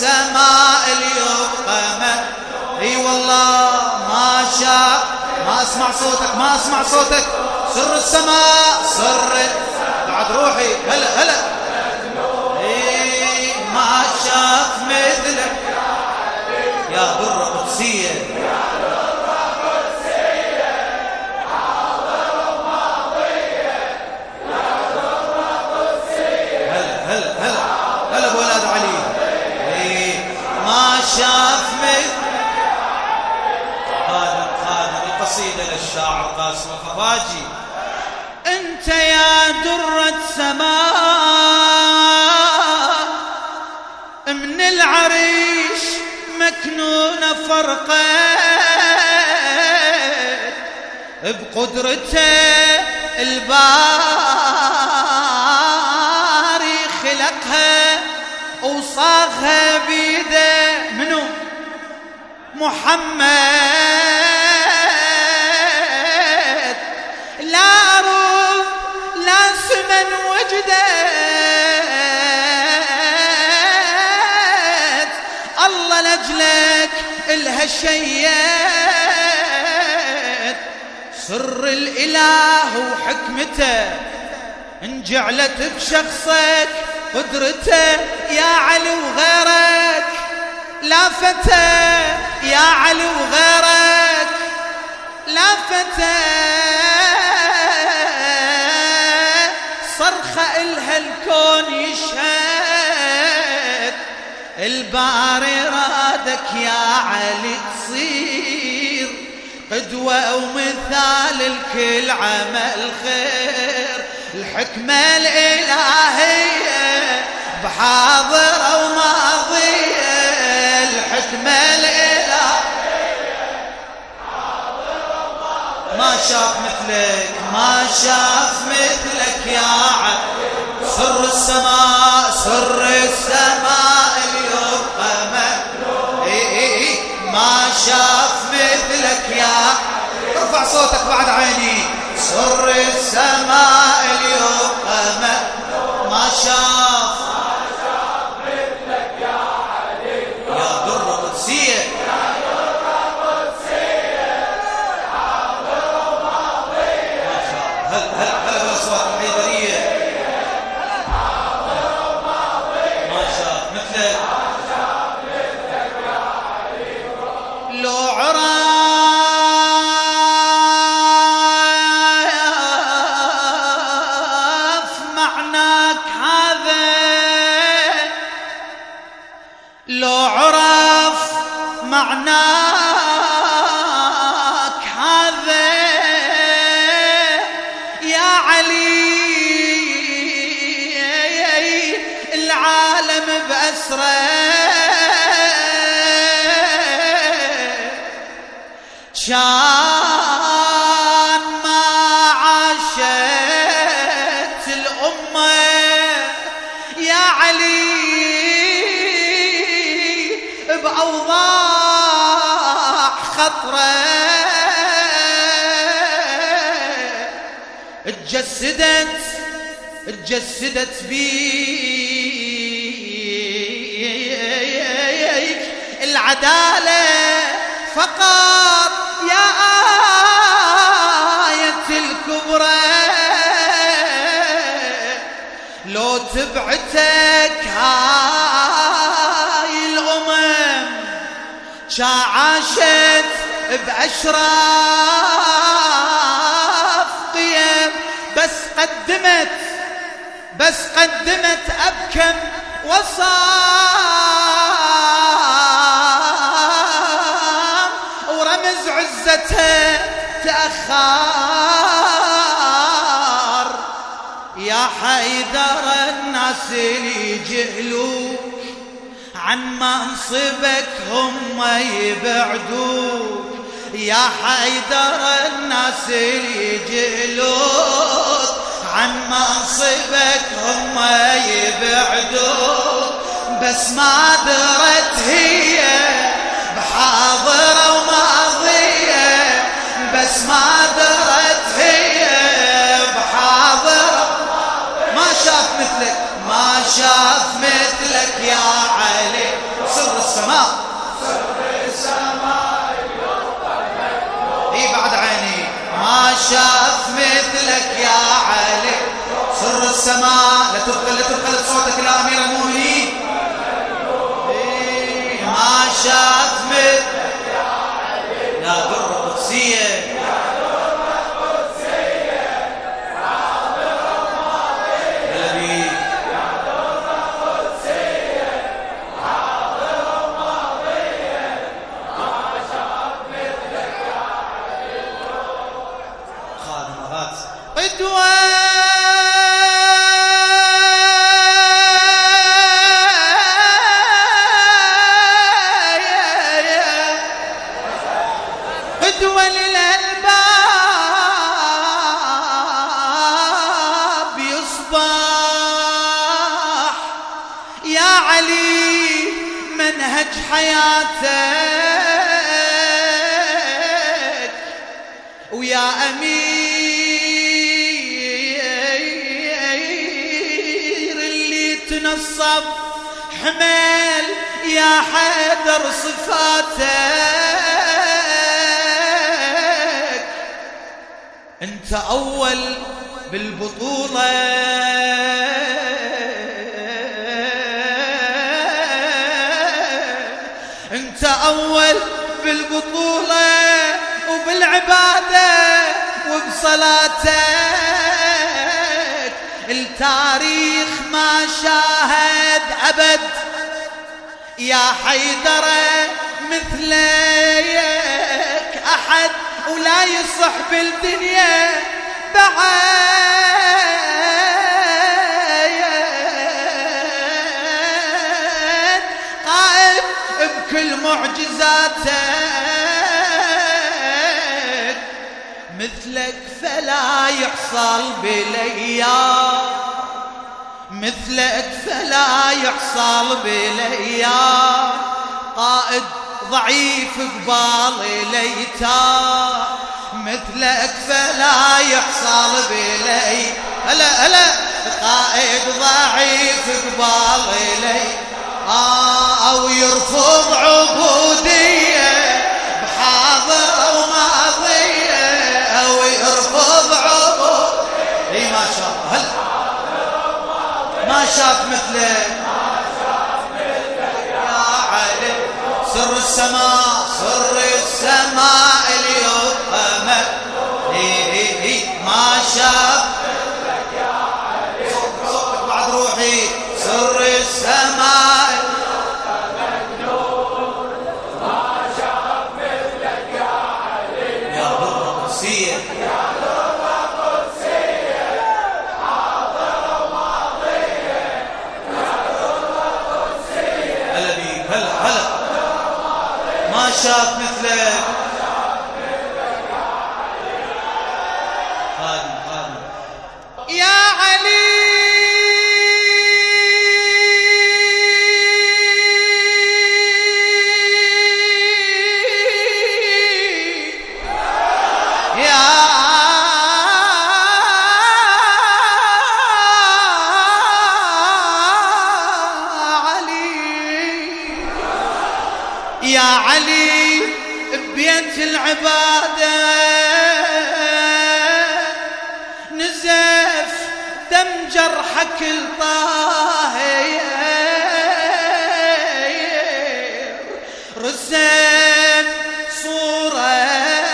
السماء اليوم قمر. اي والله ما شاف. ما اسمع صوتك ما اسمع صوتك. سر السماء سر بعد روحي. هلا هلا. اي ما شاف مثلك يا درة قدسية. شاف مثل خادم القصيدة للشاعر قاسم الخفاجي. انت يا درة سماء من العريش مكنونة فرقت بقدرته الباري خلقها وصاغها بيده. منو؟ محمد. لا أرض لا سمن وجدت الله لجلك إلها شيت. سر الإله وحكمته انجعلت بشخصك قدرته يا علي وغيرك لا فتى. يا علي وغيرك لا فتى. صرخة إلها الكون يشهد. الباري رادك يا علي تصير قدوة ومثال الكل عمل خير. الحكمة الإلهية بحاضرة وماضية. الحكمة الإلهية بحاضرة وماضية. ما شاف مثلك ما شاف مثلك يا علي. سر السماء سر السماء اليوم قمر. ما شاف مثلك يا. ارفع صوتك بعد عيني. سر السماء اليوم قمر. ما شاف مثلك يا علي. يا درة قدسية. يا درة قدسية حاضرة وماضية. ما شاء. هلا بالأصوات الحيدرية. حاضرة وماضية. ما شاف مثلك. ما شاف مثلك يا علي. لو معناك هذا يا علي العالم بأسره كان ما عاشت الأمة يا علي بأوضاع خطرة. اتجسدت بيك العدالة فقط يا آية الكبرى. لو تبعتك هاي الأمم عاشت بأشراف قيم. بس قدمت أبكم وصام ورمز عزتها تأخر. يا حيدر الناس اللي يجهلوك عن منصبك هم يبعدوك. يا حيدر الناس اللي يجهلوك عن منصبك هم يبعدوك. بس ما درت هي بحاضرة وماضية. بس ما درت هي بحاضرة. ما شاف مثلك ما شاف مثلك يا علي. شاف مثلك يا علي سر السماء. لا تبخل بصوتك يا أمير المؤمنين. ما شاف مثلك يا علي يا درة قدسية قدوة قدوة للألباب يصبح يا علي منهج حياتك ويا أمير تنصب حمل يا حيدر صفاتك. انت اول بالبطولة انت اول بالبطولة وبالعبادة وبصلاتك. التاريخ ما شاهد أبد يا حيدر مثليك أحد ولا يصح بالدنيا بعد. قائد بكل معجزاتك مثلك فلا يحصل بالايام مثلك فلا يحصل بالايام. قائد ضعيف قبال الايتام مثلك فلا يحصل بالايام. هلا قائد ضعيف قبال الايتام او يرفض عبوديه بحاضر وماضيه او يرفض عبوديه. اي ما شاء الله هلا ما شاف مثلك يا علي سر السماء اليوم أمل. ما شاف مثلك يا علي صوتك بعد روحي سر السماء ما شاف مثلك يا علي يا درة قدسية ما شاف مثلك خادم يا علي يا علي ببيت العبادة نزف دم جرحك الطاهر رسم صورة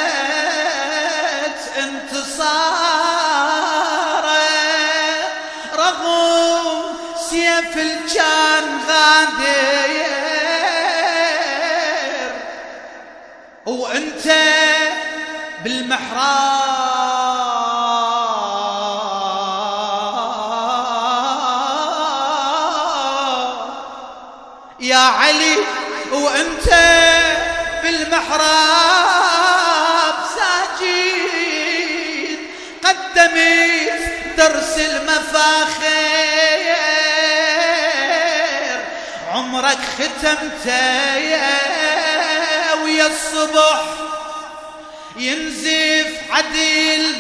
انتصار رغم سيف الجان غادر وانت بالمحراب يا علي وانت بالمحراب ساجد قدمت درس المفاخر عمرك ختمته ويا الصبح ينزف عدل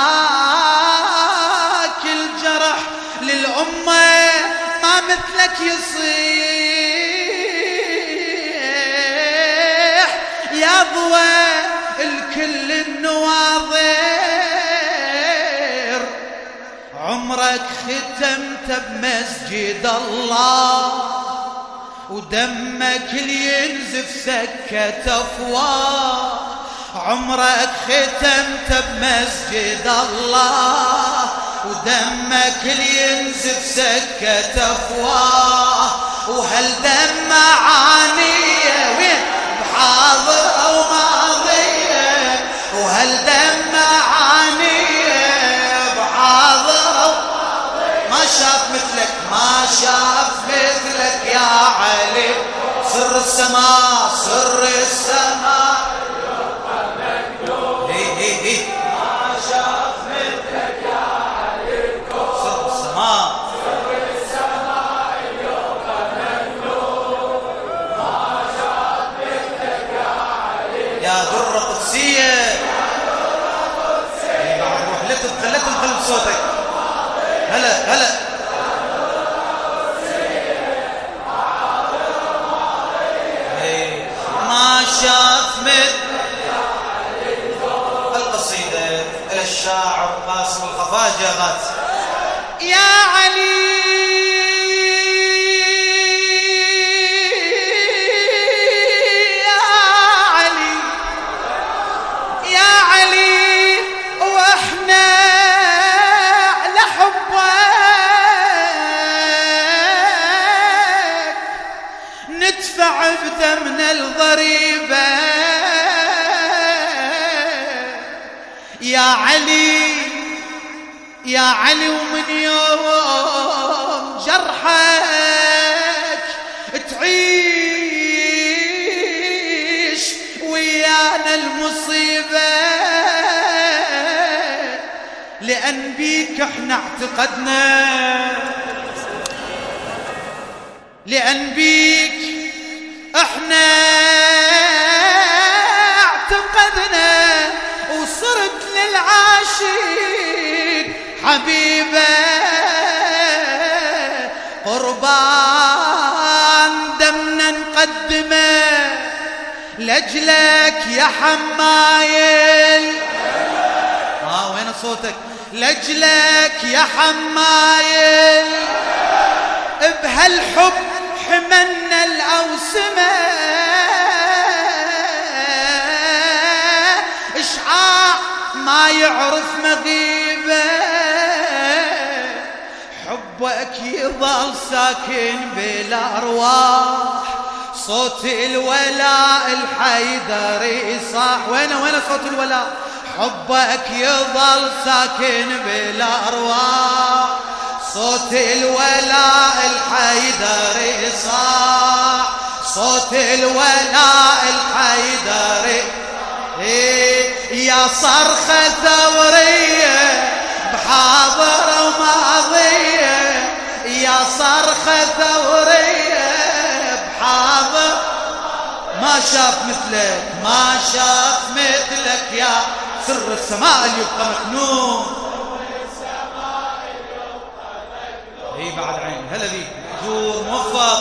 ذاك الجرح للأمة ما مثلك يصيح يا ضوى الكل النواضح عمرك ختمت بمسجد الله ودمك لينزف سكة أفواه. عمرك ختمت بمسجد الله ودمك لينزف سكة أفواه. وهالدم معانية وين بحاضرة وماضية، وهالدم معانية بحاضرة وماضية. ما شاف مثلك ما شاف مثلك يا علي، سر السماء سر السماء ما شاف مثلك يا علي، سر السماء سر السماء اليوم مكنون. ما شاف مثلك يا علي يا درة قدسية. بعد روح لا تدخل بصوتك. هلا هلا ما شاف مثل القصيدة الشاعر قاسم الخفاجة غات. يا علي يا علي يا علي، واحنا على حبك ندفع بدمنا الضريبة. يا علي يا علي، ومن يوم جرحك تعيش ويانا المصيبة. لأن بيك احنا اعتقدنا، لأن بيك احنا اعتقدنا وصرت للعاشق حبيبه. قربان دمنا نقدمه لأجلك يا حمايل. وين صوتك؟ لأجلك يا حمايل، بهالحب حملنا الأوسمة. إشعاع ما يعرف مغيبة، حبك يظل ساكن بالأرواح. صوت الولاء الحيدري صاح. وين صوت الولاء؟ حبك يظل ساكن بالأرواح. صوت الولاء الحيدري صاح. صوت الولاء الحيدري يا صرخة ثورية بحاضرة وماضية. يا صرخة ثورية بحاضر. ما شاف مثلك ما شاف مثلك يا سر السماء اللي يبقى مكنون. بعد عين هلا بيك مأجور موفق.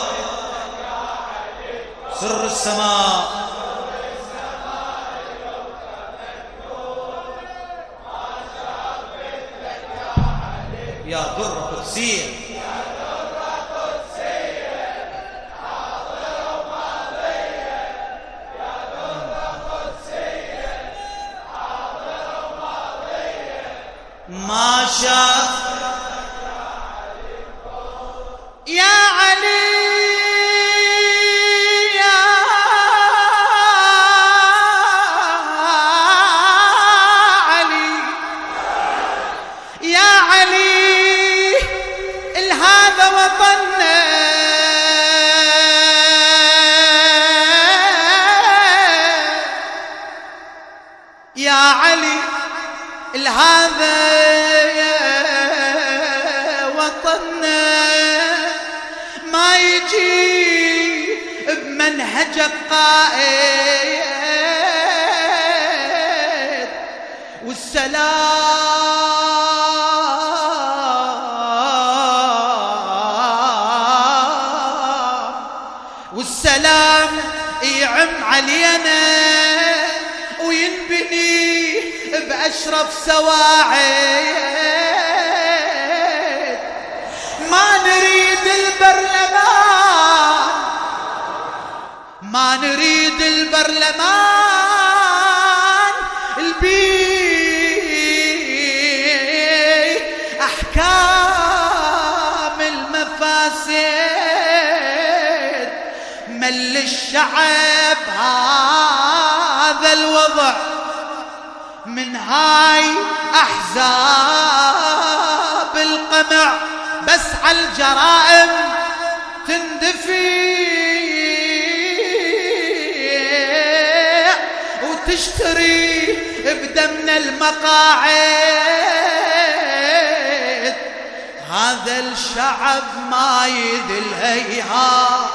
سر السماء يا درة قدسية. ما شاف يا علي يا علي يا علي، هذا وطننا يا علي، هذا وطننا. ما يجي بمنهجك قائد والسلام يعم علينا وينبني بأشرف سواعد. ما نريد البرلمان البي أحكام المفاسد، مل الشعب هذا الوضع من هاي أحزاب القمع، بس على الجرائم تندفع وتشتري بدمنا المقاعد. هذا الشعب ما يذل هيهات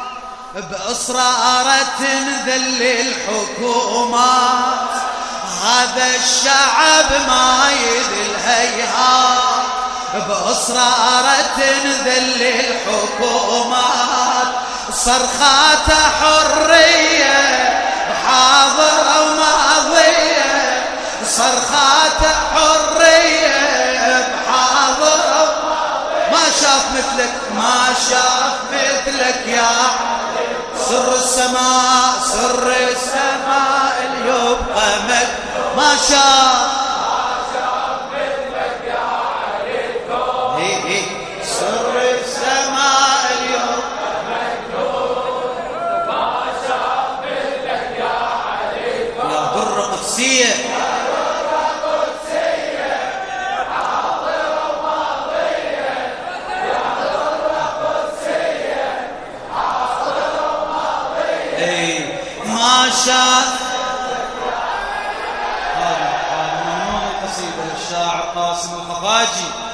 بإصرار تنذل الحكومات. هذا الشعب ما يذل هيهات بإصرار تنذل الحكومات. صرخات حرية حاضرة وماضية، صرخات حرية بحاضرة ما شاف مثلك، ما شاف مثلك يا سر السماء، سر السماء اللي يبقى مك ما شاف مثلك يا علي الكون. سر السماء اللي يبقى مكتوب ما شاف مثلك يا علي الكون. يا درة قدسية ما شاف. هذا ممنون القصيدة للشاعر قاسم الخفاجي.